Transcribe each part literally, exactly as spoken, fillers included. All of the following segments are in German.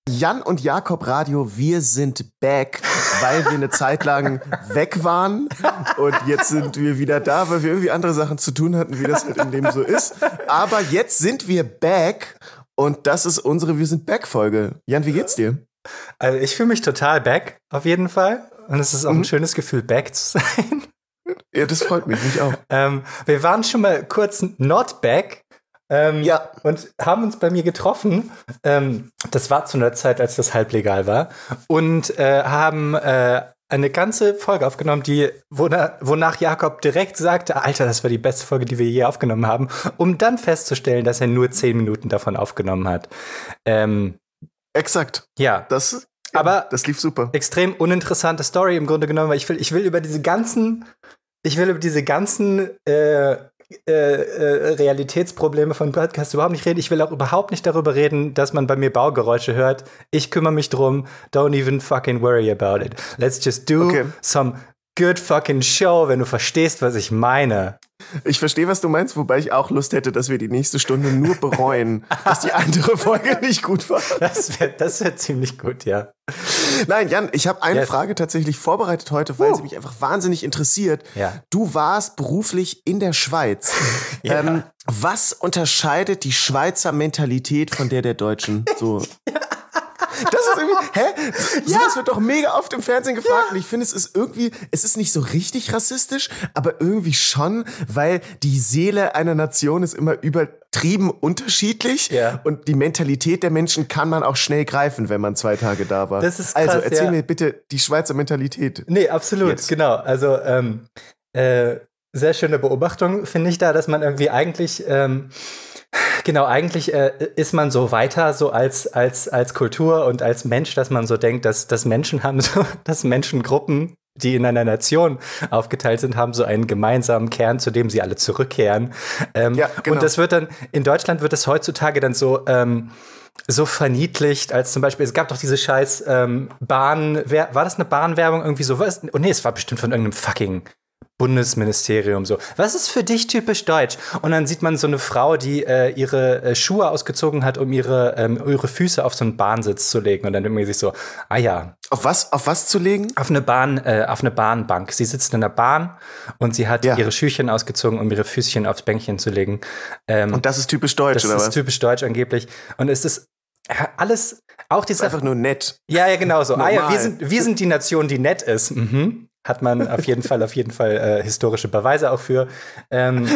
Jan und Jakob Radio, wir sind back, weil wir eine Zeit lang weg waren und jetzt sind wir wieder da, weil wir irgendwie andere Sachen zu tun hatten, wie das halt im Leben so ist. Aber jetzt sind wir back und das ist unsere Wir sind back-Folge. Jan, wie geht's dir? Also ich fühle mich total back, auf jeden Fall. Und es ist auch mhm. ein schönes Gefühl, back zu sein. Ja, das freut mich, mich auch. Ähm, wir waren schon mal kurz not back. Ähm, ja. Und haben uns bei mir getroffen. Ähm, das war zu einer Zeit, als das halblegal war. Und äh, haben äh, eine ganze Folge aufgenommen, die wonach, wonach Jakob direkt sagte, Alter, das war die beste Folge, die wir je aufgenommen haben. Um dann festzustellen, dass er nur zehn Minuten davon aufgenommen hat. Ähm, Exakt. Ja. Das, ja, aber das lief super. Extrem uninteressante Story im Grunde genommen, weil ich will, ich will über diese ganzen, ich will über diese ganzen äh, Äh, äh, Realitätsprobleme von Podcasts überhaupt nicht reden. Ich will auch überhaupt nicht darüber reden, dass man bei mir Baugeräusche hört. Ich kümmere mich drum. Don't even fucking worry about it. Let's just do okay. some good fucking show, wenn du verstehst, was ich meine. Ich verstehe, was du meinst, wobei ich auch Lust hätte, dass wir die nächste Stunde nur bereuen, dass die andere Folge nicht gut war. Das wäre das wär ziemlich gut, ja. Nein, Jan, ich habe eine yes. Frage tatsächlich vorbereitet heute, weil uh. sie mich einfach wahnsinnig interessiert. Ja. Du warst beruflich in der Schweiz. ja. ähm, was unterscheidet die Schweizer Mentalität von der der Deutschen? So. ja. Das ist irgendwie, hä? Ja. Das wird doch mega oft im Fernsehen gefragt ja. und ich finde, es ist irgendwie, es ist nicht so richtig rassistisch, aber irgendwie schon, weil die Seele einer Nation ist immer übertrieben unterschiedlich ja. und die Mentalität der Menschen kann man auch schnell greifen, wenn man zwei Tage da war. Das ist krass, also erzähl ja. mir bitte die Schweizer Mentalität. Nee, absolut, jetzt. Genau. Also, ähm, äh, sehr schöne Beobachtung finde ich da, dass man irgendwie eigentlich, ähm, Genau, eigentlich äh, ist man so weiter so als als als Kultur und als Mensch, dass man so denkt, dass dass Menschen haben so, dass Menschengruppen, die in einer Nation aufgeteilt sind, haben so einen gemeinsamen Kern, zu dem sie alle zurückkehren. Ähm, ja, genau. Und das wird dann in Deutschland wird das heutzutage dann so ähm, so verniedlicht, als zum Beispiel, es gab doch diese scheiß ähm, Bahn, wer, war das eine Bahnwerbung irgendwie so? Was? Oh nee, es war bestimmt von irgendeinem fucking Bundesministerium so. Was ist für dich typisch deutsch? Und dann sieht man so eine Frau, die äh, ihre äh, Schuhe ausgezogen hat, um ihre ähm, ihre Füße auf so einen Bahnsitz zu legen. Und dann irgendwie sich so, ah ja. Auf was? Auf was zu legen? Auf eine Bahn, äh, auf eine Bahnbank. Sie sitzt in der Bahn und sie hat ja. ihre Schüchchen ausgezogen, um ihre Füßchen aufs Bänkchen zu legen. Ähm, und das ist typisch deutsch, oder was? Das ist typisch deutsch angeblich. Und es ist alles, auch diese. Einfach nur nett. Ja, ja, genau so. Ah ja, wir sind, wir sind die Nation, die nett ist. Mhm. Hat man auf jeden Fall, auf jeden Fall äh, historische Beweise auch für. Ähm,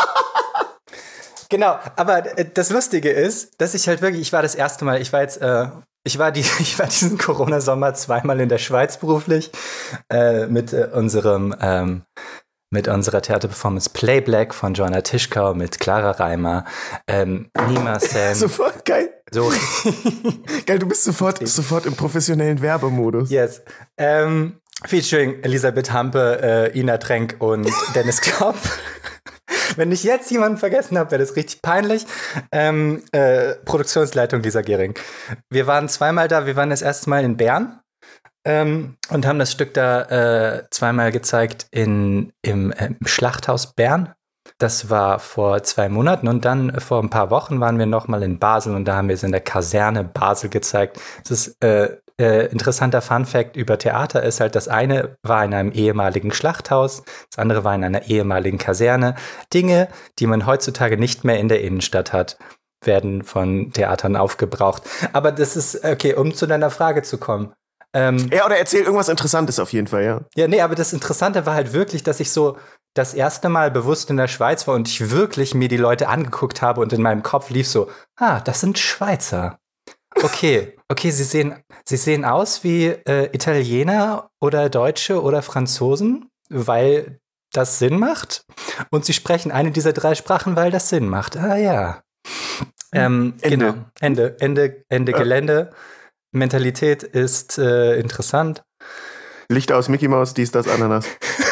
genau, aber äh, das Lustige ist, dass ich halt wirklich, ich war das erste Mal, ich war jetzt, äh, ich war die, ich war diesen Corona-Sommer zweimal in der Schweiz beruflich äh, mit äh, unserem, ähm, mit unserer Theaterperformance Playblack von Joanna Tischkau mit Clara Reimer, ähm, Nima Sam. Sofort geil. So. Geil, du bist sofort, sofort im professionellen Werbemodus. Yes. Ähm, Featuring Elisabeth Hampe, äh, Ina Trenk und Dennis Kopp. Wenn ich jetzt jemanden vergessen habe, wäre das richtig peinlich. Ähm, äh, Produktionsleitung Lisa Gehring. Wir waren zweimal da. Wir waren das erste Mal in Bern ähm, und haben das Stück da äh, zweimal gezeigt in, im, äh, im Schlachthaus Bern. Das war vor zwei Monaten und dann vor ein paar Wochen waren wir nochmal in Basel und da haben wir es in der Kaserne Basel gezeigt. Das ist äh, Äh, interessanter Funfact über Theater ist halt, das eine war in einem ehemaligen Schlachthaus, das andere war in einer ehemaligen Kaserne. Dinge, die man heutzutage nicht mehr in der Innenstadt hat, werden von Theatern aufgebraucht. Aber das ist, okay, um zu deiner Frage zu kommen. Ähm, ja, oder erzähl irgendwas Interessantes auf jeden Fall, ja. Ja, nee, aber das Interessante war halt wirklich, dass ich so das erste Mal bewusst in der Schweiz war und ich wirklich mir die Leute angeguckt habe und in meinem Kopf lief so, ah, das sind Schweizer. Okay, okay, sie sehen, sie sehen aus wie äh, Italiener oder Deutsche oder Franzosen, weil das Sinn macht. Und sie sprechen eine dieser drei Sprachen, weil das Sinn macht. Ah ja. Ähm, Ende. Genau. Ende, Ende, Ende ja. Gelände. Mentalität ist äh, interessant. Lichter aus Mickey Mouse, dies, das, Ananas.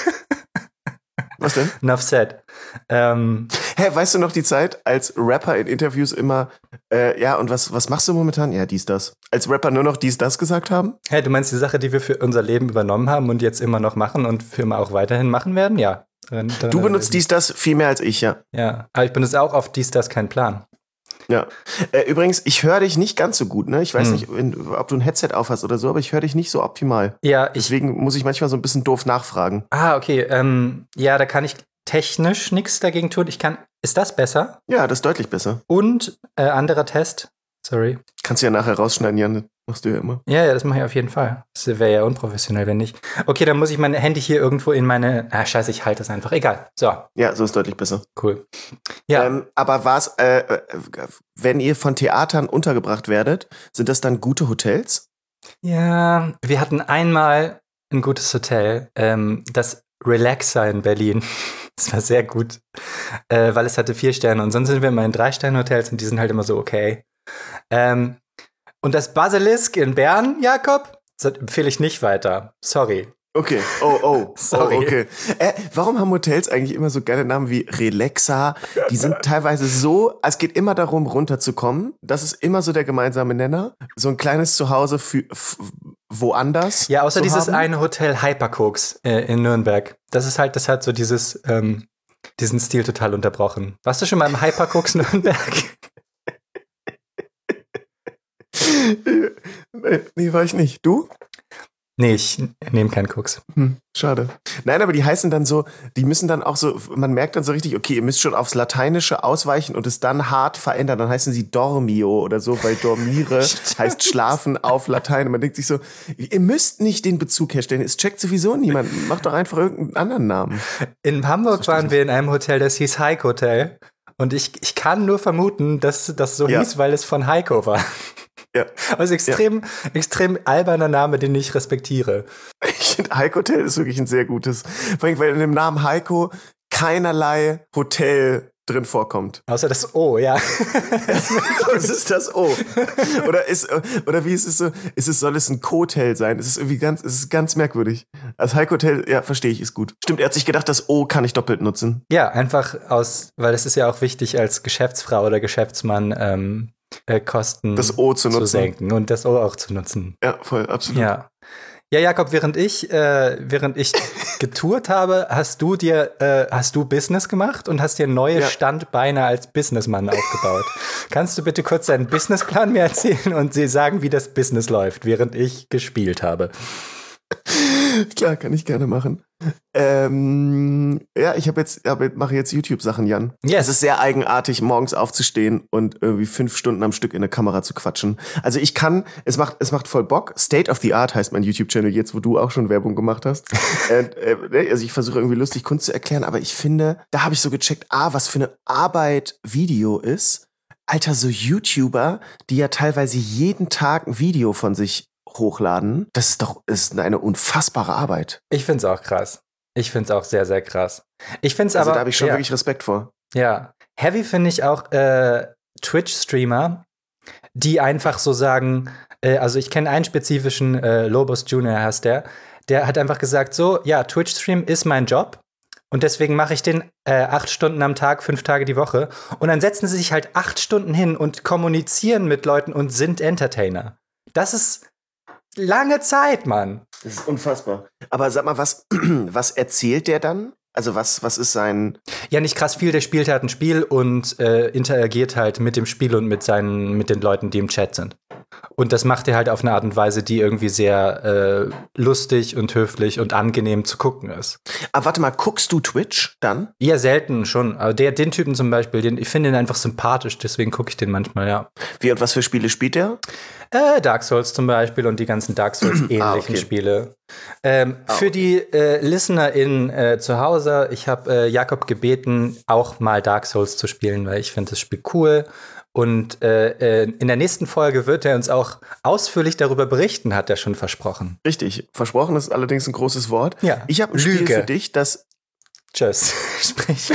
Was denn? Enough said. Ähm, Hä, weißt du noch die Zeit, als Rapper in Interviews immer, äh, ja, und was, was machst du momentan? Ja, dies, das. Als Rapper nur noch dies, das gesagt haben? Hä, du meinst die Sache, die wir für unser Leben übernommen haben und jetzt immer noch machen und für immer auch weiterhin machen werden? Ja. Dann, dann, du benutzt dies, das viel mehr als ich, ja. Ja, aber ich benutze auch auf dies, das kein Plan. Ja. Äh, übrigens, ich höre dich nicht ganz so gut, ne? Ich weiß Hm. nicht, wenn, ob du ein Headset aufhast oder so, aber ich höre dich nicht so optimal. Ja, ich. Deswegen muss ich manchmal so ein bisschen doof nachfragen. Ah, okay. Ähm, ja, da kann ich technisch nichts dagegen tun. Ich kann. Ist das besser? Ja, das ist deutlich besser. Und äh, anderer Test. Sorry. Kannst du ja nachher rausschneiden, Jan. Das machst du ja immer. Ja, ja, das mache ich auf jeden Fall. Das wäre ja unprofessionell, wenn nicht. Okay, dann muss ich mein Handy hier irgendwo in meine. Ah, scheiße, ich halte es einfach. Egal. So, Ja, so ist deutlich besser. cool. Ja. Ähm, aber was, äh, äh, wenn ihr von Theatern untergebracht werdet, sind das dann gute Hotels? Ja, wir hatten einmal ein gutes Hotel, ähm, das Relaxer in Berlin. Das war sehr gut, äh, weil es hatte vier Sterne und sonst sind wir immer in Drei-Sterne-Hotels und die sind halt immer so okay. Ähm, und das Basilisk in Bern, Jakob, das empfehle ich nicht weiter. Sorry. Okay, oh, oh, Sorry. oh, okay. Äh, warum haben Hotels eigentlich immer so geile Namen wie Relaxa? Die sind teilweise so, es geht immer darum, runterzukommen. Das ist immer so der gemeinsame Nenner. So ein kleines Zuhause für f- woanders. Ja, außer zu dieses haben. eine Hotel Hypercooks äh, in Nürnberg. Das ist halt, das hat so dieses, ähm, diesen Stil total unterbrochen. Warst du schon mal im Hypercooks Nürnberg? nee, nee, war ich nicht. Du? Nee, ich nehme keinen Cooks. Hm, schade. Nein, aber die heißen dann so, die müssen dann auch so, man merkt dann so richtig, okay, ihr müsst schon aufs Lateinische ausweichen und es dann hart verändern. Dann heißen sie Dormio oder so, weil Dormire heißt schlafen auf Latein. Und man denkt sich so, ihr müsst nicht den Bezug herstellen. Es checkt sowieso niemand. Macht doch einfach irgendeinen anderen Namen. In Hamburg waren wir in einem Hotel, das hieß Heiko Hotel. Und ich, ich kann nur vermuten, dass das so Ja. hieß, weil es von Heiko war. Ja. Also extrem, extrem alberner Name, den ich respektiere. Ich finde, Heiko Hotel ist wirklich ein sehr gutes. Vor allem, weil in dem Namen Heiko keinerlei Hotel drin vorkommt. Außer das O, ja. Das ist das O. Oder ist, oder wie ist es so? Ist es, soll es ein Co-Hotel sein? Es ist irgendwie ganz, es ist ganz merkwürdig. Also Heiko Hotel, ja, verstehe ich, ist gut. Stimmt, er hat sich gedacht, das O kann ich doppelt nutzen. Ja, einfach aus, weil es ist ja auch wichtig, als Geschäftsfrau oder Geschäftsmann ähm, äh, Kosten Das O zu nutzen. senken und das O auch zu nutzen. Ja, voll, absolut. Ja. Ja, Jakob, während ich, äh, während ich getourt habe, hast du dir, äh, hast du Business gemacht und hast dir neue Ja. Standbeine als Businessmann aufgebaut. Kannst du bitte kurz deinen Businessplan mir erzählen und sie sagen, wie das Business läuft, während ich gespielt habe? Klar, kann ich gerne machen. Ähm, ja, ich habe jetzt, hab, mache jetzt YouTube-Sachen, Jan. Yes. Es ist sehr eigenartig, morgens aufzustehen und irgendwie fünf Stunden am Stück in der Kamera zu quatschen. Also ich kann, es macht, es macht voll Bock. State of the Art heißt mein YouTube-Channel jetzt, wo du auch schon Werbung gemacht hast. äh, äh, also ich versuche irgendwie lustig Kunst zu erklären, aber ich finde, da habe ich so gecheckt, ah, was für eine Arbeit Video ist. Alter, so YouTuber, die ja teilweise jeden Tag ein Video von sich hochladen, das ist doch ist eine unfassbare Arbeit. Ich find's auch krass. Ich find's auch sehr, sehr krass. Ich find's Also aber. da habe ich schon ja, wirklich Respekt vor. Ja. Heavy finde ich auch äh, Twitch-Streamer, die einfach so sagen, äh, also ich kenne einen spezifischen, äh, Lobos Junior heißt der, der hat einfach gesagt, so, ja, Twitch-Stream ist mein Job. Und deswegen mache ich den äh, acht Stunden am Tag, fünf Tage die Woche. Und dann setzen sie sich halt acht Stunden hin und kommunizieren mit Leuten und sind Entertainer. Das ist lange Zeit, Mann. Das ist unfassbar. Aber sag mal, was, was erzählt der dann? Also was, was ist sein... Ja, nicht krass viel. Der spielt halt ein Spiel und äh, interagiert halt mit dem Spiel und mit seinen, mit den Leuten, die im Chat sind. Und das macht er halt auf eine Art und Weise, die irgendwie sehr äh, lustig und höflich und angenehm zu gucken ist. Aber warte mal, guckst du Twitch dann? Ja, selten schon. Aber der, den Typen zum Beispiel, den, ich finde ihn einfach sympathisch, deswegen gucke ich den manchmal, ja. Wie und was für Spiele spielt der? Äh, Dark Souls zum Beispiel und die ganzen Dark Souls-ähnlichen Ah, okay. Spiele. Ähm, Ah, für okay. die äh, ListenerInnen äh, zu Hause, ich habe äh, Jakob gebeten, auch mal Dark Souls zu spielen, weil ich finde das Spiel cool. Und äh, äh, in der nächsten Folge wird er uns auch ausführlich darüber berichten, hat er schon versprochen. Richtig. Versprochen ist allerdings ein großes Wort. Ja. Ich habe ein Spiel Lüge. für dich, das... Tschüss. Sprich.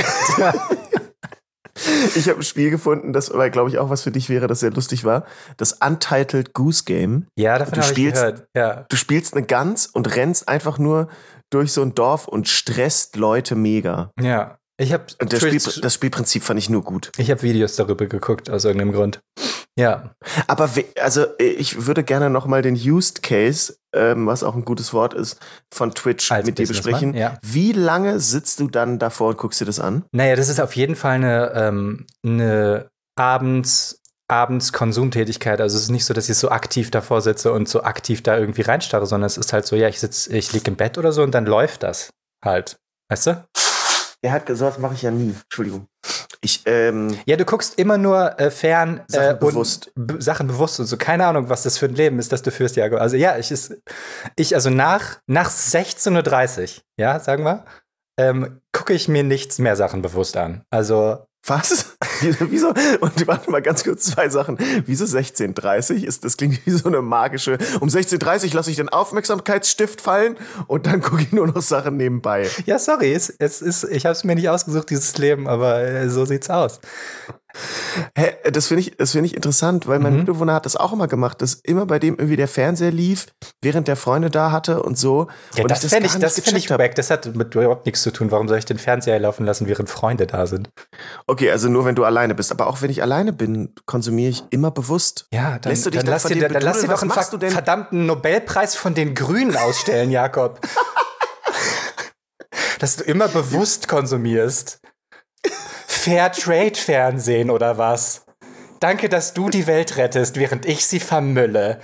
Ich habe ein Spiel gefunden, das, glaube ich, auch was für dich wäre, das sehr lustig war. Das Untitled Goose Game. Ja, davon Du habe ich spielst- gehört. Ja. Du spielst eine Gans und rennst einfach nur durch so ein Dorf und stresst Leute mega. Ja. Ich habe Und das, Spiel, das Spielprinzip fand ich nur gut. ich hab Videos darüber geguckt, aus irgendeinem Grund. Ja. Aber we- also ich würde gerne noch mal den Used Case, ähm, was auch ein gutes Wort ist, von Twitch Als mit dir Businessman, besprechen. ja. Wie lange sitzt du dann davor und guckst dir das an? Naja, das ist auf jeden Fall eine, ähm, eine abends abends Konsumtätigkeit. Also es ist nicht so, dass ich so aktiv davor sitze und so aktiv da irgendwie reinstarre, sondern es ist halt so, ja, ich sitze, ich liege im Bett oder so und dann läuft das halt. Weißt du? Er hat gesagt, das mache ich ja nie. Entschuldigung. Ich, ähm, ja, du guckst immer nur äh, fern Sachen äh, bewusst. Und b- Sachen bewusst und so. Keine Ahnung, was das für ein Leben ist, das du führst, Jakob. Also ja, ich ist, ich, also nach, nach sechzehn Uhr dreißig, ja, sagen wir, ähm, gucke ich mir nichts mehr Sachen bewusst an. Also was? Wieso? wieso? Und warte mal ganz kurz, zwei Sachen. Wieso sechzehn Uhr dreißig? Ist, das klingt wie so eine magische. Um sechzehn Uhr dreißig lasse ich den Aufmerksamkeitsstift fallen und dann gucke ich nur noch Sachen nebenbei. ja, sorry, es, es ist, ich habe es mir nicht ausgesucht, dieses Leben, aber äh, so sieht's aus. Hä, das finde ich, das finde ich interessant, weil mein Mhm. Mitbewohner hat das auch immer gemacht, dass immer bei dem irgendwie der Fernseher lief, während der Freunde da hatte und so. Ja, und das ich fände ich, gar das nicht find ich gecheckt hab. wack. Das hat mit überhaupt nichts zu tun. Warum soll ich den Fernseher laufen lassen, während Freunde da sind? Okay, also nur wenn du alleine bist. Aber auch wenn ich alleine bin, konsumiere ich immer bewusst. Ja, dann, Lässt du dich dann, dann lass von dir, dir dann lass dir bedudeln? doch einen Was machst ver du denn? verdammten Nobelpreis von den Grünen ausstellen, Jakob. Dass du immer bewusst konsumierst. Fairtrade-Fernsehen oder was? Danke, dass du die Welt rettest, während ich sie vermülle.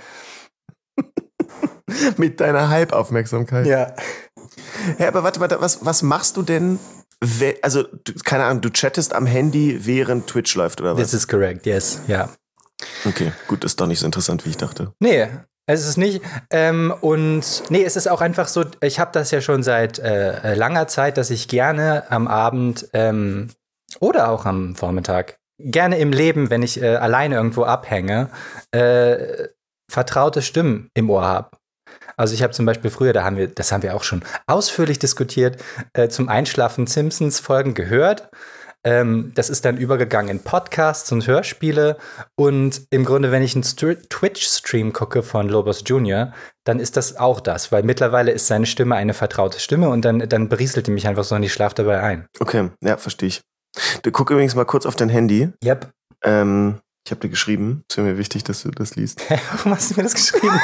Mit deiner Halbaufmerksamkeit. Ja. Ja, aber warte, warte, was, was machst du denn, we- also, du, keine Ahnung, du chattest am Handy, während Twitch läuft, oder was? This is correct, yes, ja. Okay, gut, ist doch nicht so interessant, wie ich dachte. Nee, es ist nicht. Ähm, und nee, es ist auch einfach so, ich habe das ja schon seit äh, langer Zeit, dass ich gerne am Abend ähm, oder auch am Vormittag, gerne im Leben, wenn ich äh, alleine irgendwo abhänge, äh, vertraute Stimmen im Ohr habe. Also ich habe zum Beispiel früher, da haben wir, das haben wir auch schon ausführlich diskutiert, äh, zum Einschlafen Simpsons-Folgen gehört. Ähm, das ist dann übergegangen in Podcasts und Hörspiele. Und im Grunde, wenn ich einen St- Twitch-Stream gucke von Lobos Junior, dann ist das auch das, weil mittlerweile ist seine Stimme eine vertraute Stimme und dann, dann berieselt die mich einfach so und ich schlafe dabei ein. Okay, ja, verstehe ich. Du guck übrigens mal kurz auf dein Handy. Yep. Ähm, ich habe dir geschrieben. Es wäre mir wichtig, dass du das liest. Warum hast du mir das geschrieben?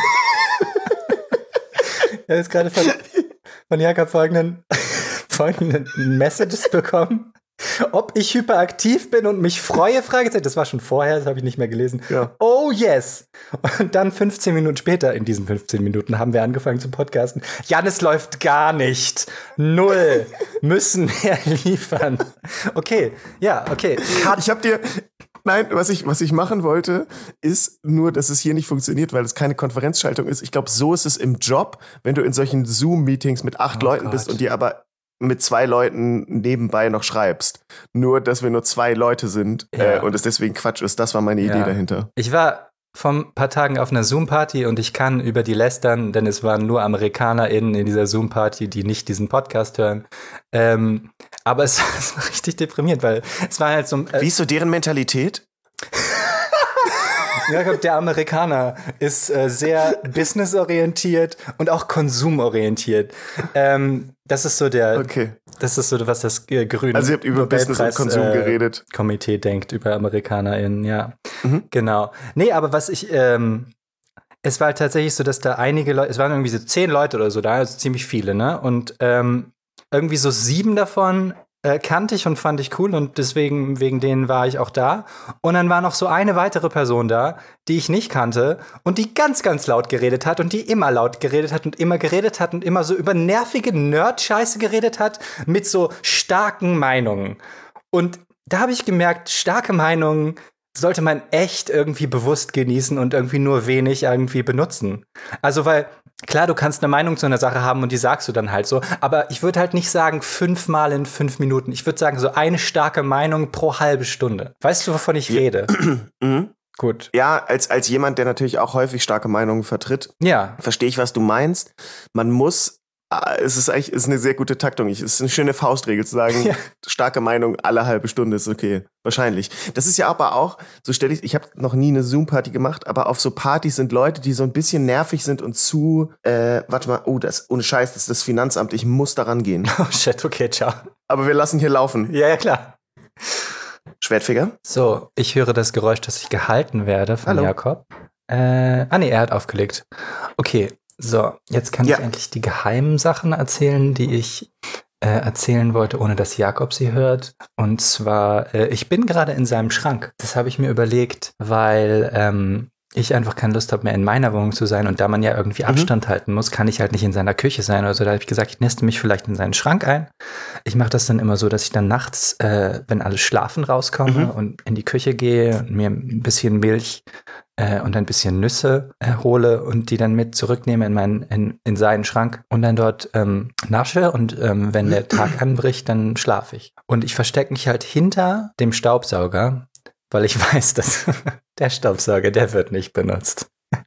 Ich habe jetzt gerade von, von Jakob folgenden, folgenden Messages bekommen. Ob ich hyperaktiv bin und mich freue, Fragezeichen. Das war schon vorher, das habe ich nicht mehr gelesen. Ja. Oh yes! Und dann fünfzehn Minuten später, in diesen fünfzehn Minuten, haben wir angefangen zu podcasten. Jan, es läuft gar nicht. Null. Müssen wir liefern. Okay, ja, okay. Ich habe dir... Nein, was ich, was ich machen wollte, ist nur, dass es hier nicht funktioniert, weil es keine Konferenzschaltung ist. Ich glaube, so ist es im Job, wenn du in solchen Zoom-Meetings mit acht Oh Leuten Gott. bist und dir aber mit zwei Leuten nebenbei noch schreibst. Nur, dass wir nur zwei Leute sind Ja. äh, und es deswegen Quatsch ist. Das war meine Idee Ja. dahinter. Ich war vor ein paar Tagen auf einer Zoom-Party und ich kann über die lästern, denn es waren nur AmerikanerInnen in dieser Zoom-Party, die nicht diesen Podcast hören. Ähm, aber es, es war richtig deprimierend, weil es war halt so... Äh, Wie ist so deren Mentalität? Jakob, der Amerikaner ist äh, sehr businessorientiert und auch konsumorientiert. Ähm, das ist so der, Okay. das ist so, was das äh, grüne Also ihr habt über Business und Konsum äh, geredet. Komitee denkt über AmerikanerInnen, ja. Mhm. Genau. Nee, aber was ich, ähm, es war halt tatsächlich so, dass da einige Leute, es waren irgendwie so zehn Leute oder so da, also ziemlich viele, ne? Und ähm, irgendwie so sieben davon äh, kannte ich und fand ich cool und deswegen, wegen denen war ich auch da. Und dann war noch so eine weitere Person da, die ich nicht kannte und die ganz, ganz laut geredet hat und die immer laut geredet hat und immer geredet hat und immer so über nervige Nerd-Scheiße geredet hat mit so starken Meinungen. Und da habe ich gemerkt, starke Meinungen sollte man echt irgendwie bewusst genießen und irgendwie nur wenig irgendwie benutzen. Also, weil, klar, du kannst eine Meinung zu einer Sache haben und die sagst du dann halt so, aber ich würde halt nicht sagen fünfmal in fünf Minuten. Ich würde sagen, so eine starke Meinung pro halbe Stunde. Weißt du, wovon ich rede? Mhm. Gut. Ja, als, als jemand, der natürlich auch häufig starke Meinungen vertritt, Ja. verstehe ich, was du meinst. Man muss, ah, es ist eigentlich ist eine sehr gute Taktung. Es ist eine schöne Faustregel zu sagen, Ja. starke Meinung alle halbe Stunde ist okay. Wahrscheinlich. Das ist ja aber auch, so stelle ich, ich habe noch nie eine Zoom-Party gemacht, aber auf so Partys sind Leute, die so ein bisschen nervig sind und zu, äh, warte mal, oh, das, ohne Scheiß, das ist das Finanzamt, ich muss daran gehen. Oh shit, okay, ciao. Aber wir lassen hier laufen. Ja, ja, klar. Schwertfinger? So, ich höre das Geräusch, dass ich gehalten werde von Hallo. Jakob. Äh, ah nee, er hat aufgelegt. Okay, so, jetzt kann Ja. ich endlich die geheimen Sachen erzählen, die ich äh, erzählen wollte, ohne dass Jakob sie hört. Und zwar, äh, ich bin gerade in seinem Schrank. Das habe ich mir überlegt, weil ähm, ich einfach keine Lust habe mehr in meiner Wohnung zu sein und da man ja irgendwie Abstand mhm. halten muss, kann ich halt nicht in seiner Küche sein oder so. Da habe ich gesagt, ich neste mich vielleicht in seinen Schrank ein. Ich mache das dann immer so, dass ich dann nachts, äh, wenn alle schlafen, rauskomme mhm. und in die Küche gehe und mir ein bisschen Milch äh, und ein bisschen Nüsse äh, hole und die dann mit zurücknehme in, meinen, in, in seinen Schrank und dann dort ähm, nasche und ähm, wenn der Tag anbricht, dann schlafe ich. Und ich verstecke mich halt hinter dem Staubsauger, weil ich weiß, dass der Staubsauger, der wird nicht benutzt.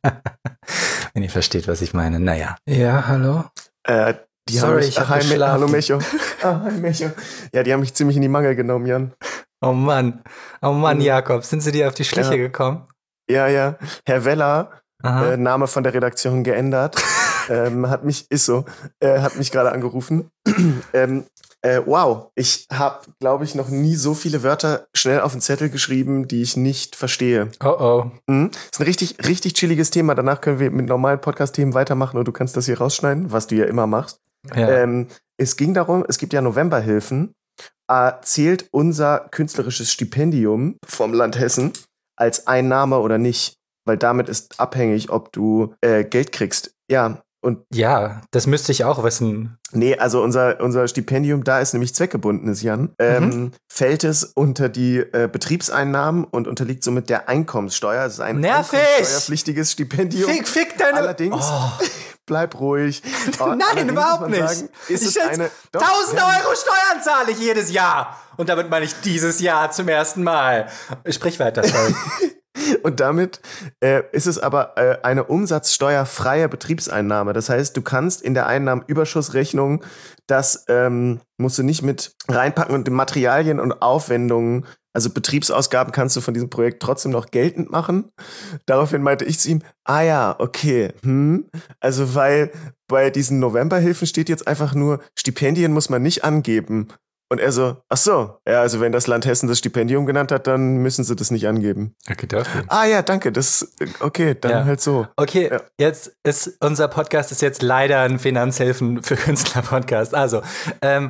Wenn ihr versteht, was ich meine. Naja. Ja, hallo? Äh, die Sorry, haben mich, ich hab ah, geschlafen. Hallo Mecho. Ah, hi Mecho. Ja, die haben mich ziemlich in die Mangel genommen, Jan. Oh Mann. Oh Mann, Mhm. Jakob. Sind sie dir auf die Schliche Ja. gekommen? Ja, ja. Herr Weller, Aha. äh, Name von der Redaktion geändert, ähm, hat mich, ist so, äh, hat mich gerade angerufen. ähm, Äh, wow, ich habe, glaube ich, noch nie so viele Wörter schnell auf den Zettel geschrieben, die ich nicht verstehe. Oh oh. Mhm. Ist ein richtig, richtig chilliges Thema. Danach können wir mit normalen Podcast-Themen weitermachen und du kannst das hier rausschneiden, was du ja immer machst. Ja. Ähm, es ging darum, es gibt ja Novemberhilfen. Äh, zählt unser künstlerisches Stipendium vom Land Hessen als Einnahme oder nicht? Weil damit ist abhängig, ob du äh, Geld kriegst. Ja. Und ja, das müsste ich auch wissen. Nee, also unser, unser Stipendium, da ist nämlich zweckgebundenes, Jan, ähm, Mhm. fällt es unter die äh, Betriebseinnahmen und unterliegt somit der Einkommenssteuer. Es ist ein Nervig! einkommenssteuerpflichtiges Stipendium. Fick, fick deine... Allerdings, Oh. bleib ruhig. Oh, Nein, allerdings überhaupt muss man nicht. Sagen, ist Ich es schätze, eine, doch, tausend ja, Euro Steuern zahle ich jedes Jahr. Und damit meine ich dieses Jahr zum ersten Mal. Sprich weiter, sorry. Und damit äh, ist es aber äh, eine umsatzsteuerfreie Betriebseinnahme. Das heißt, du kannst in der Einnahmenüberschussrechnung das ähm, musst du nicht mit reinpacken und die Materialien und Aufwendungen, also Betriebsausgaben kannst du von diesem Projekt trotzdem noch geltend machen. Daraufhin meinte ich zu ihm, ah ja, okay, hm. Also weil bei diesen Novemberhilfen steht jetzt einfach nur, Stipendien muss man nicht angeben. Und er so, ach so, ja, also wenn das Land Hessen das Stipendium genannt hat, dann müssen sie das nicht angeben. Okay, dafür. Ah ja, danke, das, okay, dann Ja. halt so. Okay, Ja. jetzt ist unser Podcast ist jetzt leider ein Finanzhilfen für Künstler-Podcast. Also, ähm,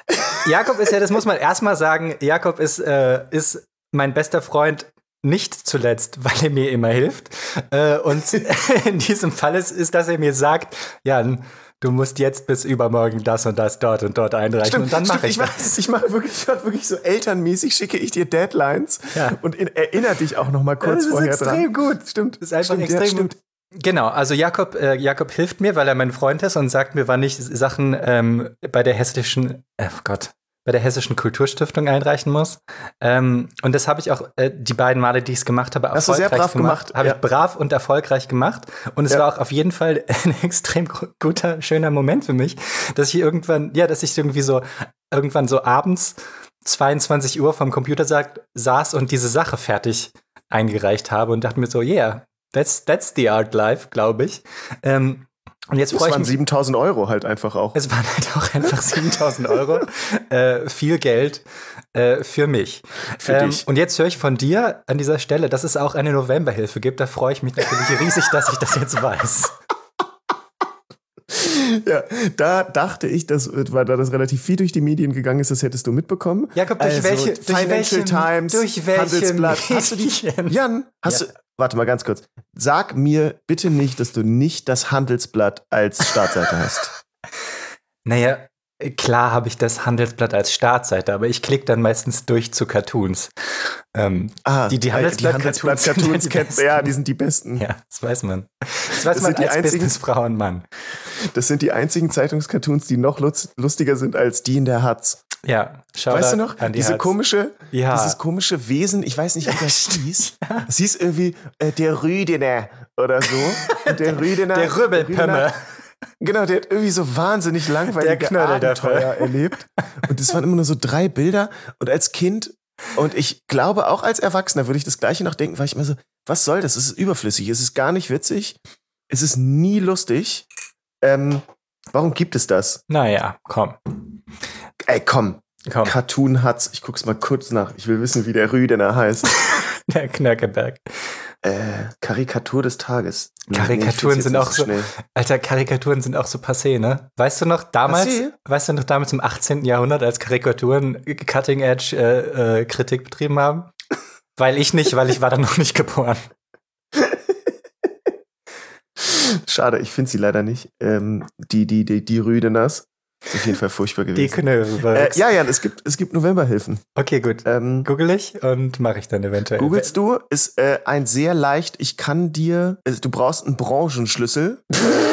Jakob ist ja, das muss man erstmal sagen, Jakob ist, äh, ist mein bester Freund, nicht zuletzt, weil er mir immer hilft. Äh, und in diesem Fall ist, ist, dass er mir sagt, Jan, du musst jetzt bis übermorgen das und das dort und dort einreichen. Stimmt, und dann mache ich, ich mach, das. Ich mache wirklich, ich mach wirklich so elternmäßig, schicke ich dir Deadlines Ja. und in, erinnere dich auch noch mal kurz das ist vorher extrem dran. gut. Stimmt, Das ist einfach stimmt, extrem ja, stimmt. gut. Genau, also Jakob, äh, Jakob hilft mir, weil er mein Freund ist und sagt mir, wann ich Sachen ähm, bei der hessischen, äh, oh Gott, bei der Hessischen Kulturstiftung einreichen muss. Ähm, und das habe ich auch äh, die beiden Male, die ich es gemacht habe, Hast du erfolgreich sehr brav gemacht. gemacht, Habe ja. ich brav und erfolgreich gemacht. Und es Ja. war auch auf jeden Fall ein extrem gu- guter, schöner Moment für mich, dass ich irgendwann, ja, dass ich irgendwie so, irgendwann so abends zweiundzwanzig Uhr vom Computer sagt, saß und diese Sache fertig eingereicht habe und dachte mir so, yeah, that's, that's the art life, glaube ich. Ähm, und jetzt Das freue ich waren mich. siebentausend Euro halt einfach auch. Es waren halt auch einfach siebentausend Euro. äh, viel Geld äh, für mich. Für ähm, dich. Und jetzt höre ich von dir an dieser Stelle, dass es auch eine Novemberhilfe gibt. Da freue ich mich natürlich riesig, dass ich das jetzt weiß. Ja, da dachte ich, dass, weil da das relativ viel durch die Medien gegangen ist, das hättest du mitbekommen. Jakob, durch also, welche- durch Financial welche- Times, durch welche Handelsblatt. Hast du die, Medien? Jan, hast Ja. du, warte mal ganz kurz. Sag mir bitte nicht, dass du nicht das Handelsblatt als Startseite hast. Naja, klar habe ich das Handelsblatt als Startseite, aber ich klicke dann meistens durch zu Cartoons. Ähm, Ah, die, die äh, Handelsblatt-Cartoons Handelsblatt-Cartoons sind ja die kennt- besten. ja, die sind die besten. Ja, das weiß man. Das weiß Das man sind die als einzigen- Businessfrau und Mann. Das sind die einzigen Zeitungscartoons, die noch lutz- lustiger sind als die in der Hatz. Ja, schau Weißt du noch? an die Diese Hatz. komische, Ja. dieses komische Wesen, ich weiß nicht, wie das hieß. Es hieß irgendwie äh, der Rüdener oder so. Und der Rüdener. Der Rübbelpömme. Rüdener- Genau, der hat irgendwie so wahnsinnig langweilige Der Knödel dafür. Abenteuer erlebt. Und es waren immer nur so drei Bilder. Und als Kind, und ich glaube auch als Erwachsener würde ich das Gleiche noch denken, weil ich immer so, was soll das? Es ist überflüssig, es ist gar nicht witzig, es ist nie lustig. Ähm, warum gibt es das? Naja, komm. Ey, komm, Komm. Cartoon Hatz, ich guck's mal kurz nach. Ich will wissen, wie der Rüdener heißt. Der Knöckeberg. Äh, Karikatur des Tages. Karikaturen nee, sind auch so, schnell. Alter, Karikaturen sind auch so passé, ne? Weißt du noch damals, Passé? weißt du noch damals im achtzehnten. Jahrhundert, als Karikaturen Cutting-Edge äh, äh, Kritik betrieben haben? Weil ich nicht, weil ich war dann noch nicht geboren. Schade, ich finde sie leider nicht. Ähm, die, die, die, die Rüdeners. Ist auf jeden Fall furchtbar gewesen. Die Knöbel. Äh, ja, ja, es gibt, es gibt Novemberhilfen. Okay, gut. Ähm, Google ich und mache ich dann eventuell. Googlest du, ist äh, ein sehr leicht, ich kann dir, also du brauchst einen Branchenschlüssel.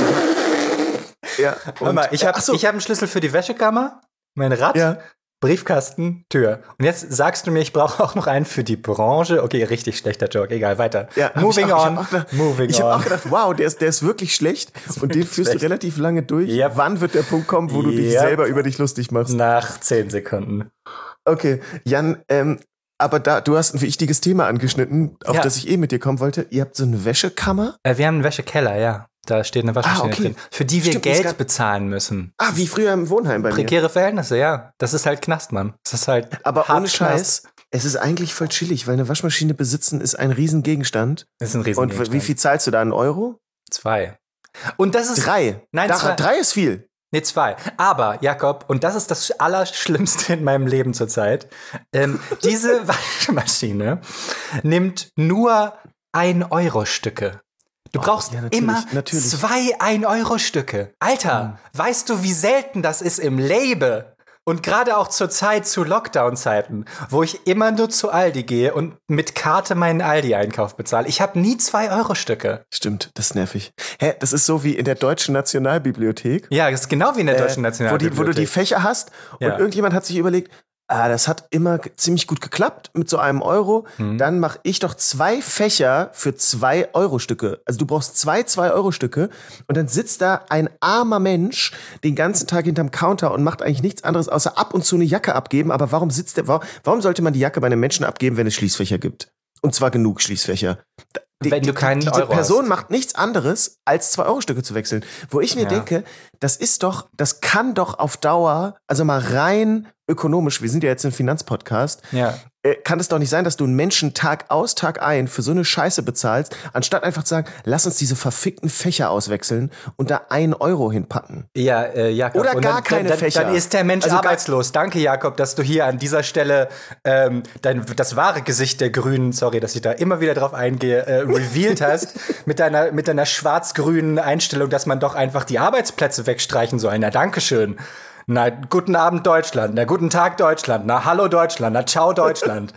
ja, Hör mal, ich habe so. ich hab einen Schlüssel für die Wäschekammer, mein Rad, Ja. Briefkasten, Tür. Und jetzt sagst du mir, ich brauche auch noch einen für die Branche. Okay, richtig schlechter Joke. Egal, weiter. Ja, Moving ich auch, on. Ich habe auch, gedacht- Moving ich hab on. auch gedacht, wow, der ist, der ist wirklich schlecht. Ist und den wirklich führst schlecht. du relativ lange durch. Yep. Wann wird der Punkt kommen, wo du dich Yep. selber über dich lustig machst? Nach zehn Sekunden. Okay, Jan, ähm, aber da, du hast ein wichtiges Thema angeschnitten, auf Ja. das ich eh mit dir kommen wollte. Ihr habt so eine Wäschekammer? Äh, wir haben einen Wäschekeller, ja. Da steht eine Waschmaschine Ah, okay. drin, für die wir Stimmt, das ist Geld gar- bezahlen müssen. Ah, wie früher im Wohnheim bei mir. Prekäre Verhältnisse, ja. Das ist halt Knast, Mann. Das ist halt Aber hart ohne Scheiß, es ist eigentlich voll chillig, weil eine Waschmaschine besitzen ist ein Riesengegenstand. Das ist ein riesen Und wie viel zahlst du da? Einen Euro? Zwei. Und das ist... Drei. Nein, da, zwei. drei ist viel. Nee, zwei. Aber, Jakob, und das ist das Allerschlimmste in meinem Leben zurzeit, ähm, diese Waschmaschine nimmt nur ein-Euro-Stücke. Du brauchst ja, natürlich, immer natürlich. zwei ein-Euro-Stücke. Alter, weißt du, wie selten das ist im Leben? Und gerade auch zur Zeit, zu Lockdown-Zeiten, wo ich immer nur zu Aldi gehe und mit Karte meinen Aldi-Einkauf bezahle. Ich habe nie zwei-Euro-Stücke. Stimmt, das ist nervig. Hä, das ist so wie in der Deutschen Nationalbibliothek. Ja, das ist genau wie in der Deutschen Äh, Nationalbibliothek. Wo, die, wo du die Fächer hast und Ja. irgendjemand hat sich überlegt, ah, das hat immer g- ziemlich gut geklappt mit so einem Euro. Mhm. Dann mache ich doch zwei Fächer für zwei Euro-Stücke. Also du brauchst zwei zwei-Euro-Stücke und dann sitzt da ein armer Mensch den ganzen Tag hinterm Counter und macht eigentlich nichts anderes, außer ab und zu eine Jacke abgeben. Aber warum sitzt der, warum, warum sollte man die Jacke bei einem Menschen abgeben, wenn es Schließfächer gibt? Und zwar genug Schließfächer. Die, Wenn du keinen Diese Euro Person hast. macht nichts anderes, als zwei-Euro-Stücke zu wechseln. Wo ich mir Ja. denke, das ist doch, das kann doch auf Dauer, also mal rein ökonomisch, wir sind ja jetzt ein Finanzpodcast, Ja. äh, kann es doch nicht sein, dass du einen Menschen Tag aus, Tag ein für so eine Scheiße bezahlst, anstatt einfach zu sagen, lass uns diese verfickten Fächer auswechseln und da einen Euro hinpacken. Ja, äh, Jakob. Oder Und gar dann, keine dann, Fächer. Dann ist der Mensch Also gar- arbeitslos. Danke, Jakob, dass du hier an dieser Stelle ähm, dein, das wahre Gesicht der Grünen, sorry, dass ich da immer wieder drauf eingehe, äh, revealed hast. mit deiner, mit deiner schwarz-grünen Einstellung, dass man doch einfach die Arbeitsplätze wegstreichen soll. Na, dankeschön. Na, guten Abend, Deutschland. Na, guten Tag, Deutschland. Na, hallo, Deutschland. Na, ciao, Deutschland.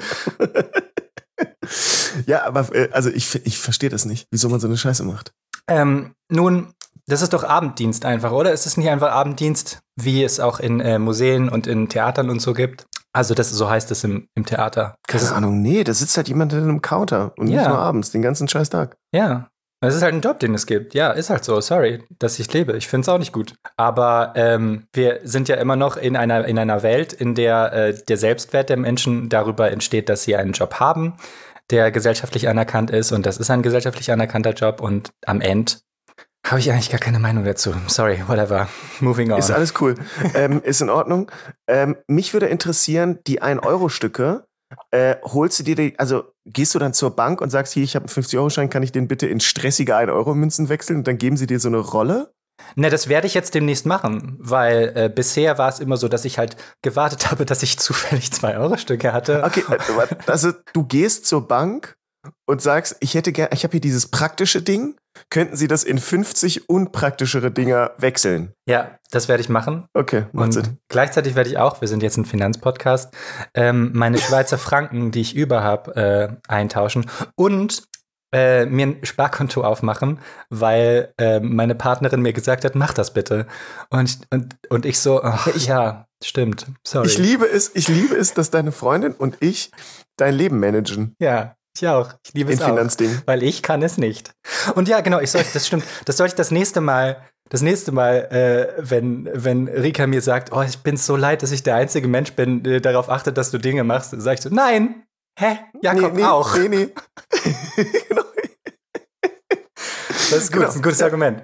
Ja, aber äh, also ich, ich verstehe das nicht, wieso man so eine Scheiße macht. Ähm, nun, das ist doch Abenddienst einfach, oder? Ist es nicht einfach Abenddienst, wie es auch in äh, Museen und in Theatern und so gibt? Also das so heißt es im, im Theater. Das Keine ist, Ahnung, nee, da sitzt halt jemand in einem Counter und Ja. nicht nur abends, den ganzen scheiß Tag. ja, es ist halt ein Job, den es gibt. Ja, ist halt so. Sorry, dass ich lebe. Ich finde es auch nicht gut. Aber ähm, wir sind ja immer noch in einer, in einer Welt, in der äh, der Selbstwert der Menschen darüber entsteht, dass sie einen Job haben, der gesellschaftlich anerkannt ist. Und das ist ein gesellschaftlich anerkannter Job. Und am Ende habe ich eigentlich gar keine Meinung dazu. Sorry, whatever. Moving on. Ist alles cool. ähm, ist in Ordnung. Ähm, mich würde interessieren, die ein-Euro-Stücke, äh, holst du dir die, also gehst du dann zur Bank und sagst, hier, ich habe einen fünfzig-Euro-Schein, kann ich den bitte in stressige ein-Euro-Münzen wechseln? Und dann geben sie dir so eine Rolle? Ne, das werde ich jetzt demnächst machen, weil äh, bisher war es immer so, dass ich halt gewartet habe, dass ich zufällig zwei-Euro-Stücke hatte. Okay, äh, also du gehst zur Bank und sagst, ich hätte gern, ich habe hier dieses praktische Ding, könnten Sie das in fünfzig unpraktischere Dinger wechseln? Ja, das werde ich machen. Okay, macht Und Sinn. gleichzeitig werde ich auch, wir sind jetzt ein Finanzpodcast, ähm, meine Schweizer Franken, die ich über habe, äh, eintauschen und äh, mir ein Sparkonto aufmachen, weil äh, meine Partnerin mir gesagt hat, mach das bitte. Und, und, und ich so, ach, Ich- ja, stimmt, sorry. Ich liebe es, ich liebe es, dass deine Freundin und ich dein Leben managen ja, ich auch. Ich liebe in es auch. Finanzdingen. Weil ich kann es nicht. Und ja, genau, ich soll, das stimmt. Das soll ich das nächste Mal, das nächste Mal, äh, wenn, wenn Rika mir sagt, oh, ich bin so leid, dass ich der einzige Mensch bin, der darauf achtet, dass du Dinge machst, sag ich so, nein, hä, Jakob nee, nee, auch. Nee, nee. Genau. Das ist gut, genau. das ist ein gutes Argument.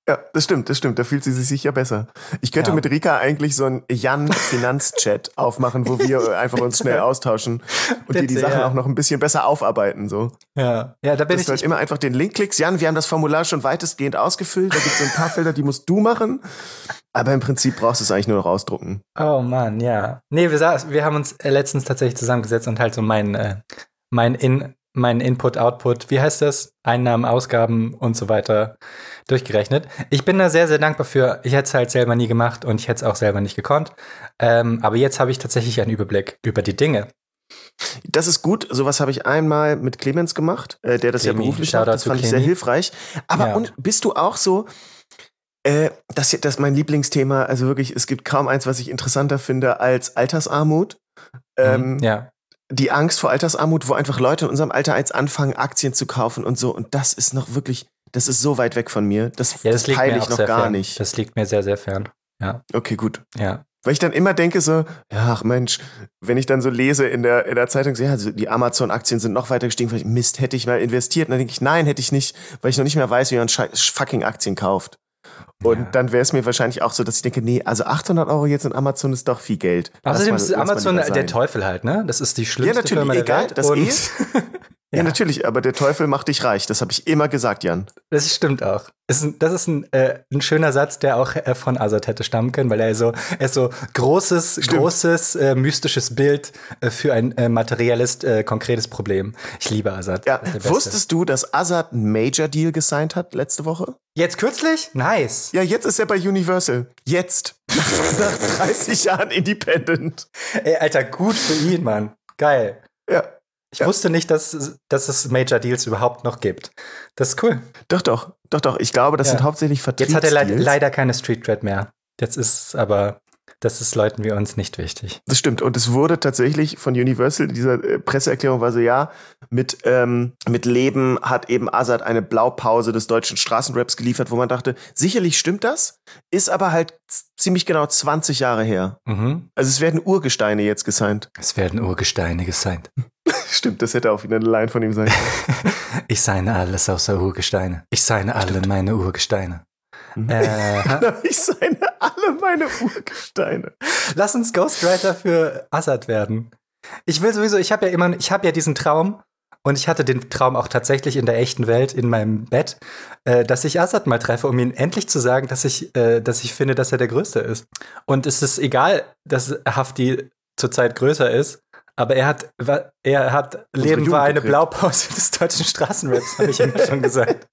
Ja, das stimmt, das stimmt. Da fühlt sie sich sicher besser. Ich könnte ja. mit Rika eigentlich so einen Jan-Finanz-Chat aufmachen, wo wir einfach uns schnell austauschen und Bitte, die die Sachen ja. auch noch ein bisschen besser aufarbeiten. So. Ja, ja, da bin Dass ich. Du halt immer einfach den Link klickst. Jan, wir haben das Formular schon weitestgehend ausgefüllt. Da gibt es so ein paar Felder, die musst du machen. Aber im Prinzip brauchst du es eigentlich nur noch ausdrucken. Oh Mann, ja. Nee, wir, wir haben uns letztens tatsächlich zusammengesetzt und halt so mein, äh, mein In... mein Input, Output, wie heißt das? Einnahmen, Ausgaben und so weiter durchgerechnet. Ich bin da sehr, sehr dankbar für. Ich hätte es halt selber nie gemacht und ich hätte es auch selber nicht gekonnt. Ähm, aber jetzt habe ich tatsächlich einen Überblick über die Dinge. Das ist gut. Sowas habe ich einmal mit Clemens gemacht, äh, der das Clemi, ja beruflich macht. Das fand ich sehr hilfreich. Aber ja. und bist du auch so, äh, das, das ist mein Lieblingsthema, also wirklich, es gibt kaum eins, was ich interessanter finde als Altersarmut. Ähm, mhm, ja. Die Angst vor Altersarmut, wo einfach Leute in unserem Alter jetzt anfangen, Aktien zu kaufen und so. Und das ist noch wirklich, das ist so weit weg von mir. Das, ja, das, das peile ich noch gar fern. nicht. Das liegt mir sehr, sehr fern. Ja. Okay, gut. Ja. Weil ich dann immer denke so, ja, ach Mensch, wenn ich dann so lese in der, in der Zeitung, so, ja, also die Amazon-Aktien sind noch weiter gestiegen, ich, Mist, hätte ich mal investiert. Und dann denke ich, nein, hätte ich nicht, weil ich noch nicht mehr weiß, wie man fucking Aktien kauft. Und ja. dann wäre es mir wahrscheinlich auch so, dass ich denke, nee, also achthundert Euro jetzt in Amazon ist doch viel Geld. Außerdem ist Amazon der Teufel halt, ne? Das ist die schlimmste ja, natürlich, Firma der egal, Welt. Das und eh. ja. ja, natürlich, aber der Teufel macht dich reich. Das habe ich immer gesagt, Jan. Das stimmt auch. Das ist ein, das ist ein, äh, ein schöner Satz, der auch äh, von Azad hätte stammen können, weil er so, er ist so großes, stimmt. großes, äh, mystisches Bild äh, für ein äh, materielles, äh, konkretes Problem. Ich liebe Azad. Ja, wusstest du, dass Azad einen Major-Deal gesigned hat letzte Woche? Jetzt kürzlich? Nice. Ja, jetzt ist er bei Universal. Jetzt. Nach dreißig Jahren Independent. Ey, Alter, gut für ihn, Mann. Geil. Ja. Ich ja. wusste nicht, dass, dass es Major Deals überhaupt noch gibt. Das ist cool. Doch, doch. Doch, doch. Ich glaube, das ja. sind hauptsächlich Vertriebsdeals. Jetzt hat er le- leider keine Street Cred mehr. Jetzt ist aber, das ist Leuten wie uns nicht wichtig. Das stimmt. Und es wurde tatsächlich von Universal, dieser äh, Presseerklärung war so, ja, mit, ähm, mit Leben hat eben Azad eine Blaupause des deutschen Straßenraps geliefert, wo man dachte, sicherlich stimmt das, ist aber halt z- ziemlich genau zwanzig Jahre her. Mhm. Also es werden Urgesteine jetzt gesigned. Es werden Urgesteine gesigned. Stimmt, das hätte auch wieder eine Line von ihm sein können. Ich signe alles außer Urgesteine. Ich signe alle meine Urgesteine. Mhm. Äh, ich signe alle meine Urgesteine. Lass uns Ghostwriter für Azad werden. Ich will sowieso, ich habe ja immer, ich habe ja diesen Traum und ich hatte den Traum auch tatsächlich in der echten Welt in meinem Bett, äh, dass ich Azad mal treffe, um ihm endlich zu sagen, dass ich, äh, dass ich finde, dass er der Größte ist. Und es ist egal, dass Hafti zurzeit größer ist. Aber er hat, er hat Leben war eine Blaupause des deutschen Straßenraps, habe ich ihm schon gesagt.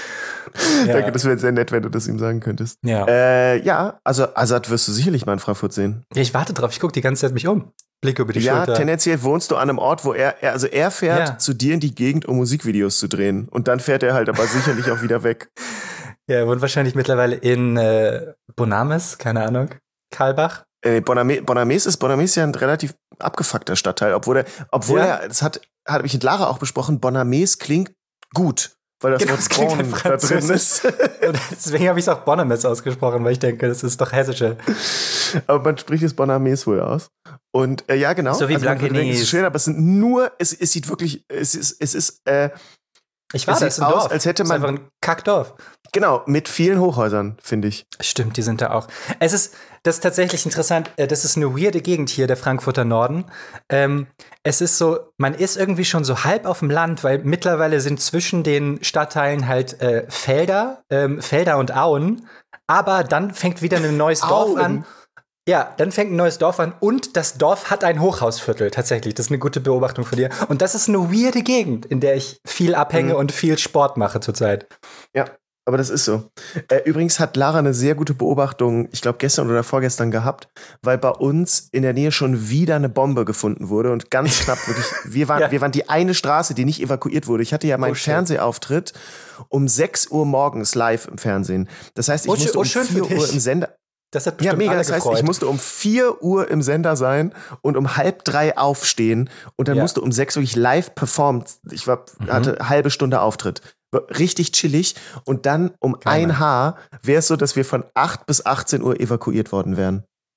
Ja. Danke, das wäre sehr nett, wenn du das ihm sagen könntest. Ja, äh, ja also Azad wirst du sicherlich mal in Frankfurt sehen. Ja, ich warte drauf, ich gucke die ganze Zeit mich um. Blick über die ja, Schulter. Ja, tendenziell wohnst du an einem Ort, wo er, er also er fährt ja. zu dir in die Gegend, um Musikvideos zu drehen. Und dann fährt er halt aber sicherlich auch wieder weg. Ja, er wohnt wahrscheinlich mittlerweile in äh, Bonames, keine Ahnung, Karlbach. Äh, Bonames, Bonames ist Bonames ist ja ein relativ abgefuckter Stadtteil, obwohl er, obwohl ja. er, das hat, habe ich mit Lara auch besprochen, Bonames klingt gut, weil das genau, Wort Bon da drin ist. Und deswegen habe ich es auch Bonames ausgesprochen, weil ich denke, das ist doch hessische. Aber man spricht es Bonames wohl aus. Und äh, ja, genau. So wie also Blankenese. Es ist schön, aber es sind nur, es, es sieht wirklich, es ist, es ist, äh, ich war es da, sieht aus, als hätte man. Das ist einfach ein Kackdorf. Genau, mit vielen Hochhäusern, finde ich. Stimmt, die sind da auch. Es ist, das ist tatsächlich interessant, das ist eine weirde Gegend hier, der Frankfurter Norden. Ähm, es ist so, man ist irgendwie schon so halb auf dem Land, weil mittlerweile sind zwischen den Stadtteilen halt äh, Felder, ähm, Felder und Auen, aber dann fängt wieder ein neues Dorf an. Ja, dann fängt ein neues Dorf an und das Dorf hat ein Hochhausviertel, tatsächlich. Das ist eine gute Beobachtung von dir. Und das ist eine weirde Gegend, in der ich viel abhänge mhm. und viel Sport mache zurzeit. Ja. Aber das ist so. Äh, übrigens hat Lara eine sehr gute Beobachtung, ich glaube gestern oder vorgestern gehabt, weil bei uns in der Nähe schon wieder eine Bombe gefunden wurde und ganz knapp wirklich, wir waren, ja. wir waren die eine Straße, die nicht evakuiert wurde. Ich hatte ja meinen oh, Fernsehauftritt um sechs Uhr morgens live im Fernsehen. Das heißt, ich oh, musste um oh, vier Uhr im Sender. Das hat bestimmt ja, mega. alle Das heißt, gefreut. ich musste um vier Uhr im Sender sein und um halb drei aufstehen und dann ja. musste um sechs wirklich live performen. Ich war, mhm. hatte halbe Stunde Auftritt. Richtig chillig. Und dann um Keine. ein Haar wäre es so, dass wir von acht bis achtzehn Uhr evakuiert worden wären.